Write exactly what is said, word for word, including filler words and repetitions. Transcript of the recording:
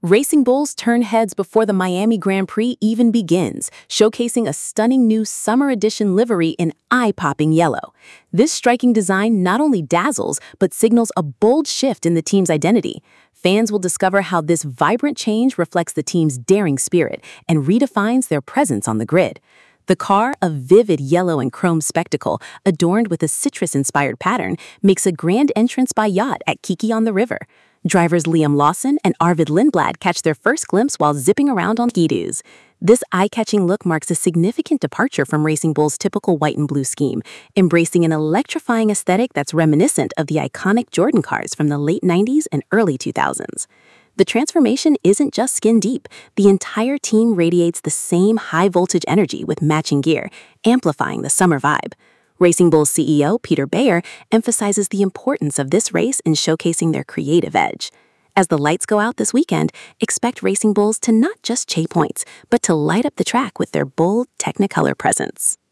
Racing Bulls turn heads before the Miami Grand Prix even begins, showcasing a stunning new summer edition livery in eye-popping yellow. This striking design not only dazzles, but signals a bold shift in the team's identity. Fans will discover how this vibrant change reflects the team's daring spirit and redefines their presence on the grid. The car, a vivid yellow and chrome spectacle adorned with a citrus-inspired pattern, makes a grand entrance by yacht at Kiki on the River. Drivers Liam Lawson and Arvid Lindblad catch their first glimpse while zipping around on ski-doos. This eye-catching look marks a significant departure from Racing Bull's typical white and blue scheme, embracing an electrifying aesthetic that's reminiscent of the iconic Jordan cars from the late nineties and early two thousands. The transformation isn't just skin deep. The entire team radiates the same high-voltage energy with matching gear, amplifying the summer vibe. Racing Bulls C E O Peter Bayer emphasizes the importance of this race in showcasing their creative edge. As the lights go out this weekend, expect Racing Bulls to not just chase points, but to light up the track with their bold Technicolor presence.